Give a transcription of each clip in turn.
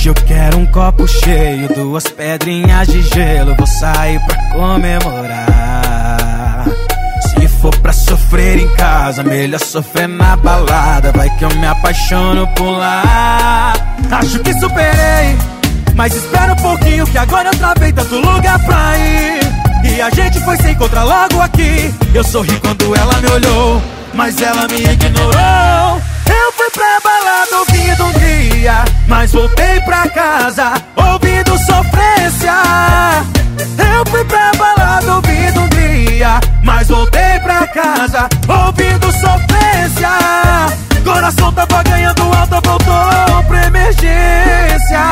Hoje eu quero um copo cheio, 2 pedrinhas de gelo. Vou sair pra comemorar. Se for pra sofrer em casa, melhor sofrer na balada. Vai que eu me apaixono por lá. Acho que superei, mas espera um pouquinho que agora eu travei tanto lugar pra ir. E a gente foi se encontrar logo aqui. Eu sorri quando ela me olhou, mas ela me ignorou. Eu fui pra balada ouvindo Hungria, mas voltei pra casa ouvindo sofrência. Eu fui pra balada ouvindo Hungria, mas voltei pra casa ouvindo sofrência. Coração tava ganhando alta, voltou pra emergência.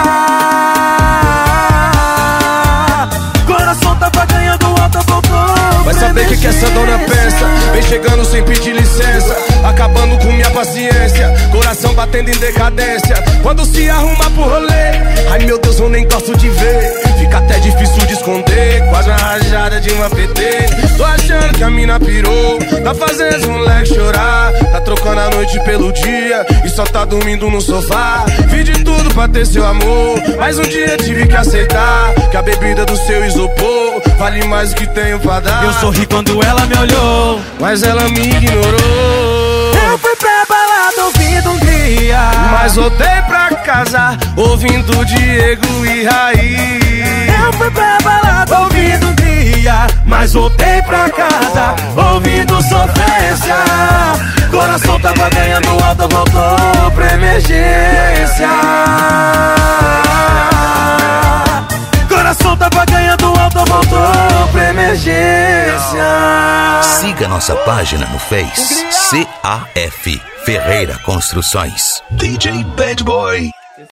Coração tava ganhando alta, voltou. Vai saber que essa dona pensa. Vem chegando sem pedir licença, acabando com minha paciência. Coração batendo em decadência quando se arruma pro rolê. Ai meu Deus, eu nem gosto de ver. Fica até difícil de esconder, quase uma rajada de uma PT. Tô achando que a mina pirou, tá fazendo os moleques chorar. Tá trocando a noite pelo dia e só tá dormindo no sofá. Fiz de tudo pra ter seu amor, mas um dia tive que aceitar que a bebida do seu isopor vale mais do que tenho pra dar. Eu sorri quando ela me olhou, mas ela me ignorou. Eu fui pra balada ouvindo Hungria, mas voltei pra casa ouvindo Diego e Raí. Eu fui pra balada ouvindo Hungria, mas voltei pra casa ouvindo sofrência. Coração tava ganhando alta, voltou pra emergência. Coração tava ganhando alta, voltou pra emergência. Siga nossa página no Face, CAF Ferreira Construções. DJ Bad Boy.